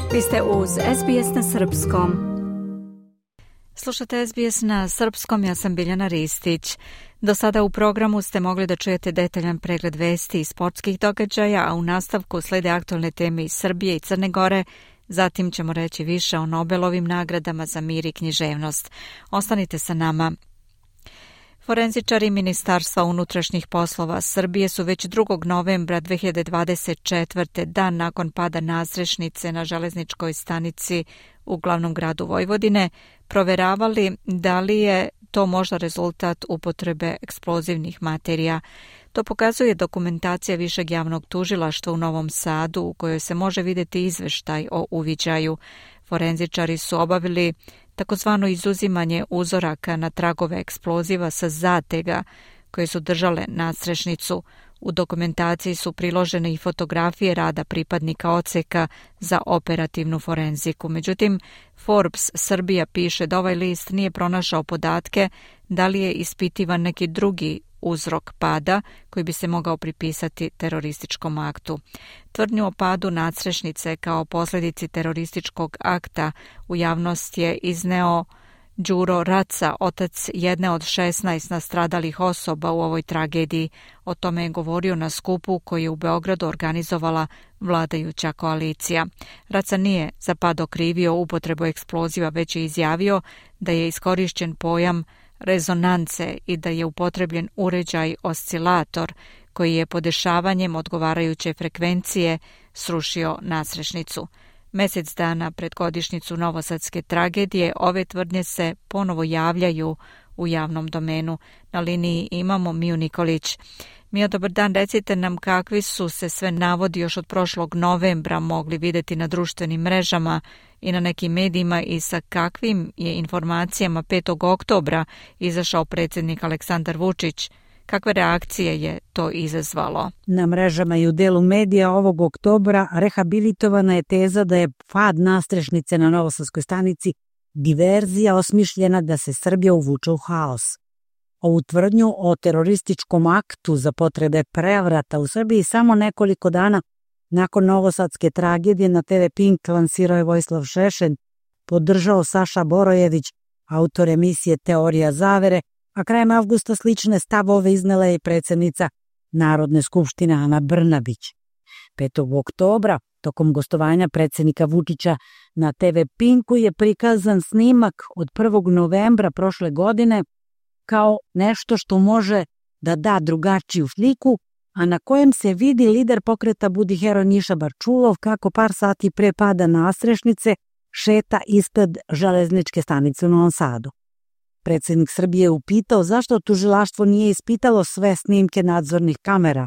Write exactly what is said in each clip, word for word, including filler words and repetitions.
Vi ste uz S B S na srpskom. Slušate S B S na srpskom, ja sam Biljana Ristić. Do sada u programu ste mogli da čujete detaljan pregled vesti i sportskih događaja, a u nastavku slede aktualne teme iz Srbije i Crne Gore. Zatim ćemo reći više o Nobelovim nagradama za mir i književnost. Ostanite sa nama. Forenzičari Ministarstva unutrašnjih poslova Srbije su već drugog novembra dve hiljade dvadeset četvrte. dan nakon pada nadstrešnice na železničkoj stanici u glavnom gradu Vojvodine proveravali da li je to možda rezultat upotrebe eksplozivnih materija. To pokazuje dokumentacija Višeg javnog tužilaštva u Novom Sadu u kojoj se može vidjeti izveštaj o uviđaju. Forenzičari su obavili takozvano izuzimanje uzoraka na tragove eksploziva sa zatega koje su držale nadstrešnicu. U dokumentaciji su priložene i fotografije rada pripadnika odseka za operativnu forenziku. Međutim, Forbes Srbija piše da ovaj list nije pronašao podatke da li je ispitivan neki drugi uzrok pada koji bi se mogao pripisati terorističkom aktu. Tvrdnju o padu nadstrešnice kao posljedici terorističkog akta u javnost je izneo Đuro Raca, otac jedne od šesnaest nastradalih osoba u ovoj tragediji. O tome je govorio na skupu koji je u Beogradu organizovala vladajuća koalicija. Raca nije za pad okrivio upotrebu eksploziva, već je izjavio da je iskorišćen pojam rezonance i da je upotrebljen uređaj oscilator koji je podešavanjem odgovarajuće frekvencije srušio nadstrešnicu. Mjesec dana pred godišnjicu novosadske tragedije ove tvrdnje se ponovo javljaju u javnom domenu. Na liniji imamo Miju Nikolić. Mija, dobar dan, recite nam kakvi su se sve navodi još od prošlog novembra mogli vidjeti na društvenim mrežama i na nekim medijima i sa kakvim je informacijama petog oktobra izašao predsjednik Aleksandar Vučić. Kakve reakcije je to izazvalo? Na mrežama i u delu medija ovog oktobra rehabilitovana je teza da je pad nadstrešnice na Novosadskoj stanici diverzija osmišljena da se Srbija uvuče u haos. Ovu tvrdnju o terorističkom aktu za potrebe prevrata u Srbiji samo nekoliko dana nakon novosadske tragedije na te ve Pink lansirao je Vojislav Šešelj, podržao Saša Borojević, autor emisije Teorija zavere, a krajem avgusta slične stavove iznela je i predsjednica Narodne skupštine Ana Brnabić. petog oktobra, tokom gostovanja predsjednika Vučića na te ve Pinku, je prikazan snimak od prvog novembra prošle godine kao nešto što može da da drugačiju sliku, a na kojem se vidi lider pokreta Budi heroj Niša Barčulov kako par sati pre pada nadstrešnice šeta ispred železničke stanice u Novom Sadu. Predsjednik Srbije je upitao zašto tužilaštvo nije ispitalo sve snimke nadzornih kamera.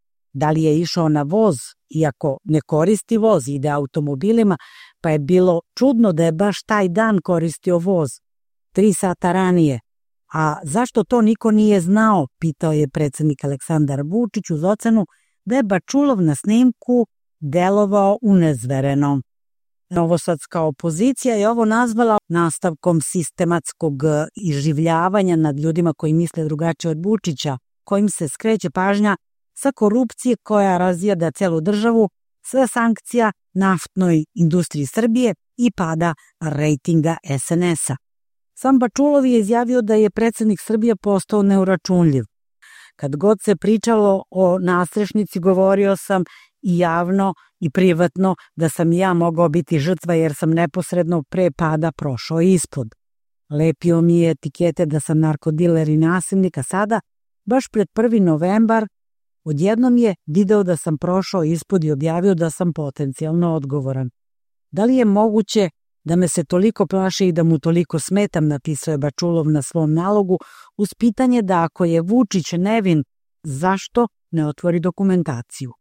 Da li je išao na voz, iako ne koristi voz, ide automobilima, pa je bilo čudno da je baš taj dan koristio voz, tri sata ranije. A zašto to niko nije znao, pitao je predsjednik Aleksandar Vučić uz ocenu da je Bačulov na snimku delovao unezvereno. Novosadska opozicija je ovo nazvala nastavkom sistematskog iživljavanja nad ljudima koji misle drugačije od Vučića, kojim se skreće pažnja sa korupcije koja razjeda celu državu, sa sankcija naftnoj industriji Srbije i pada rejtinga es en es a. Sam Bačulov je izjavio da je predsjednik Srbije postao neuračunljiv. Kad god se pričalo o nadstrešnici, govorio sam i javno i privatno da sam i ja mogao biti žrtva jer sam neposredno pre pada prošao ispod. Lepio mi je etikete da sam narkodiler i nasilnik, a sada, baš pred prvi novembar, odjednom je video da sam prošao ispod i objavio da sam potencijalno odgovoran. Da li je moguće da me se toliko plaši i da mu toliko smetam, napisao je Bačulov na svom nalogu, uz pitanje da ako je Vučić nevin, zašto ne otvori dokumentaciju.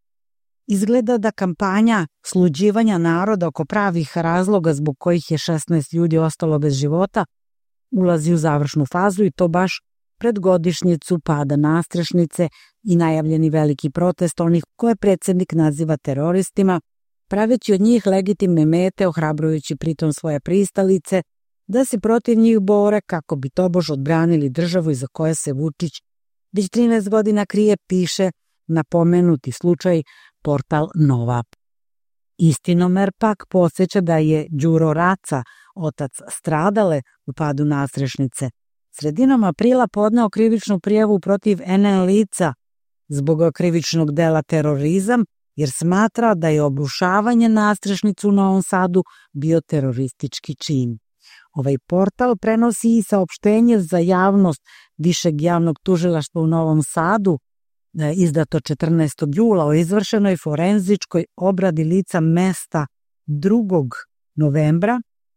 Izgleda da kampanja sluđivanja naroda oko pravih razloga zbog kojih je šesnaest ljudi ostalo bez života ulazi u završnu fazu i to baš pred godišnjicu pada nadstrešnice i najavljeni veliki protest onih koje predsjednik naziva teroristima, praveći od njih legitimne mete, ohrabrujući pritom svoje pristalice da se protiv njih bore kako bi tobož odbranili državu iza koje se Vučić već trinaest godina krije, piše napomenuti slučaj portal Nova. Istinomer pak podsjeća da je Đuro Raca, otac stradale u padu nastrešnice, sredinom aprila podneo krivičnu prijavu protiv en en lica zbog krivičnog dela terorizam, jer smatra da je obrušavanje nastrešnicu u Novom Sadu bio teroristički čin. Ovaj portal prenosi i saopštenje za javnost Višeg javnog tužilaštva u Novom Sadu, izdato četrnaestog jula o izvršenoj forenzičkoj obradi lica mesta drugog novembra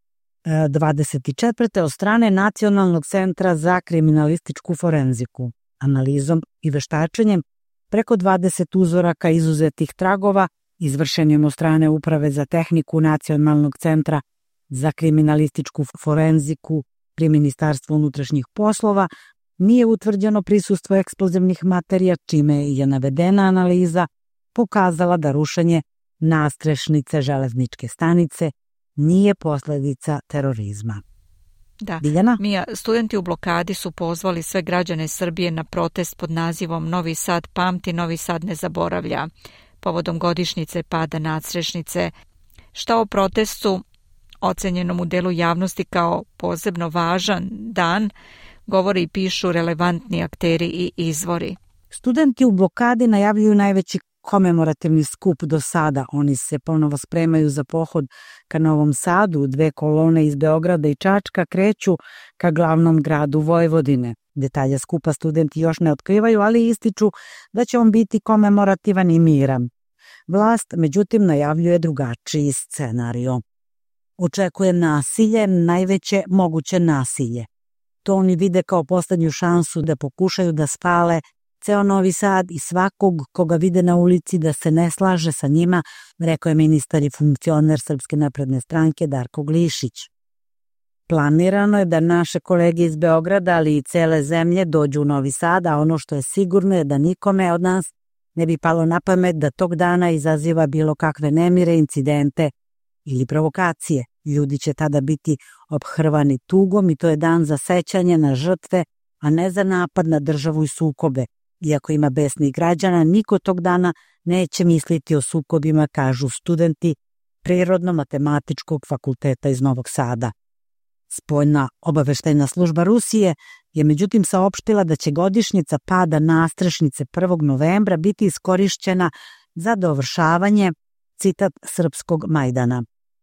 dvadeset četvrte od strane Nacionalnog centra za kriminalističku forenziku. Analizom i veštačenjem preko dvadeset uzoraka izuzetih tragova, izvršenim od strane Uprave za tehniku Nacionalnog centra za kriminalističku forenziku pri Ministarstvu unutrašnjih poslova, nije utvrđeno prisustvo eksplozivnih materija, čime je navedena analiza pokazala da rušenje nastrešnice železničke stanice nije posledica terorizma. Da, Biljana? Mija, studenti u blokadi su pozvali sve građane Srbije na protest pod nazivom Novi Sad pamti, Novi Sad ne zaboravlja, povodom godišnjice pada nastrešnice. Šta o protestu, ocenjenom u delu javnosti kao posebno važan dan, govore i pišu relevantni akteri i izvori. Studenti u blokadi najavljuju najveći komemorativni skup do sada. Oni se ponovo spremaju za pohod ka Novom Sadu. Dve kolone iz Beograda i Čačka kreću ka glavnom gradu Vojvodine. Detalje skupa studenti još ne otkrivaju, ali ističu da će on biti komemorativan i miran. Vlast, međutim, najavljuje drugačiji scenario. Očekuje nasilje, najveće moguće nasilje. To oni vide kao poslednju šansu da pokušaju da spale ceo Novi Sad i svakog koga vide na ulici da se ne slaže sa njima, rekao je ministar i funkcioner Srpske napredne stranke Darko Glišić. Planirano je da naše kolege iz Beograda, ali i cele zemlje dođu u Novi Sad, a ono što je sigurno je da nikome od nas ne bi palo na pamet da tog dana izaziva bilo kakve nemire, incidente ili provokacije. Ljudi će tada biti ophrvani tugom i to je dan za sećanje na žrtve, a ne za napad na državu i sukobe. Iako ima besnih građana, niko tog dana neće misliti o sukobima, kažu studenti Prirodno-matematičkog fakulteta iz Novog Sada. Spoljna obaveštajna služba Rusije je međutim saopštila da će godišnjica pada nastrešnice prvog novembra biti iskorišćena za dovršavanje, citat, srpskog Majdana.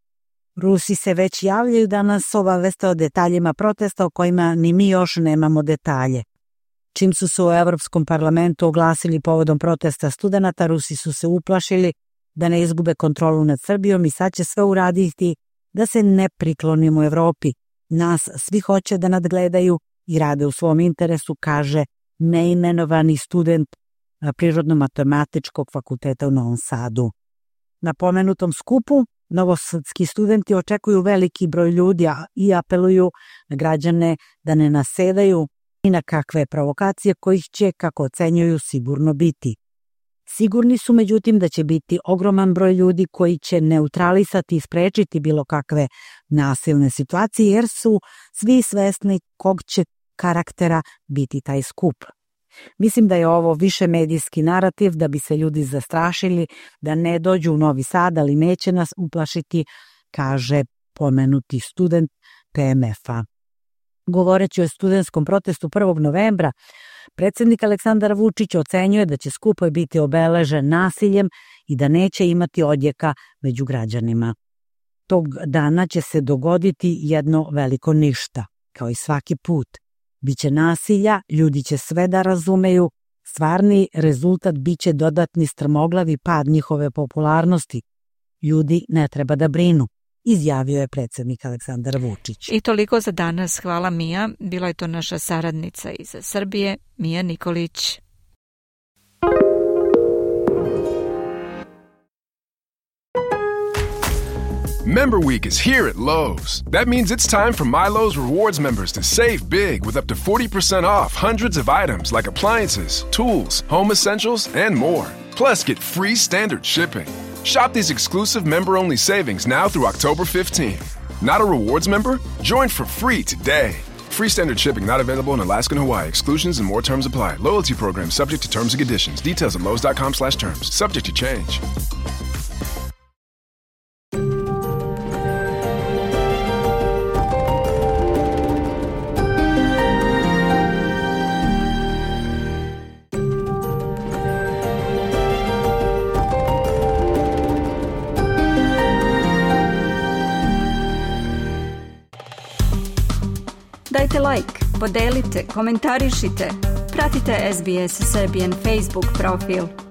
Rusi se već javljaju da nas obaveste o detaljima protesta o kojima ni mi još nemamo detalje. Čim su se u Evropskom parlamentu oglasili povodom protesta studenata, Rusi su se uplašili da ne izgube kontrolu nad Srbijom i sad će sve uraditi da se ne priklonimo u Evropi. Nas svi hoće da nadgledaju i rade u svom interesu, kaže neimenovani student Prirodno-matematičkog fakulteta u Novom Sadu. Na pomenutom skupu novosadski studenti očekuju veliki broj ljudi i apeluju na građane da ne nasedaju i na kakve provokacije kojih će, kako ocenjuju, sigurno biti. Sigurni su međutim da će biti ogroman broj ljudi koji će neutralisati i sprečiti bilo kakve nasilne situacije, jer su svi svesni kog će karaktera biti taj skup. Mislim da je ovo više medijski narativ da bi se ljudi zastrašili da ne dođu u Novi Sad, ali neće nas uplašiti, kaže pomenuti student P M F-a. Govoreći o studentskom protestu prvog novembra, predsjednik Aleksandar Vučić ocenjuje da će skup biti obeležen nasiljem i da neće imati odjeka među građanima. Tog dana će se dogoditi jedno veliko ništa, kao i svaki put. Biće nasilja, ljudi će sve da razumeju, stvarni rezultat biće dodatni strmoglavi pad njihove popularnosti. Ljudi ne treba da brinu, izjavio je predsjednik Aleksandar Vučić. I toliko za danas. Hvala, Mija. Bila je to naša saradnica iz Srbije, Mija Nikolić. Member Week is here at Lowe's. That means it's time for My Lowe's Rewards members to save big with up to forty percent off hundreds of items like appliances, tools, home essentials, and more. Plus, get free standard shipping. Shop these exclusive member-only savings now through October fifteenth. Not a rewards member? Join for free today. Free standard shipping not available in Alaska and Hawaii. Exclusions and more terms apply. Loyalty program subject to terms and conditions. Details at lowes dot com slash terms. Subject to change. Udrite like, podelite, komentarišite. Pratite S B S Serbian Facebook profil.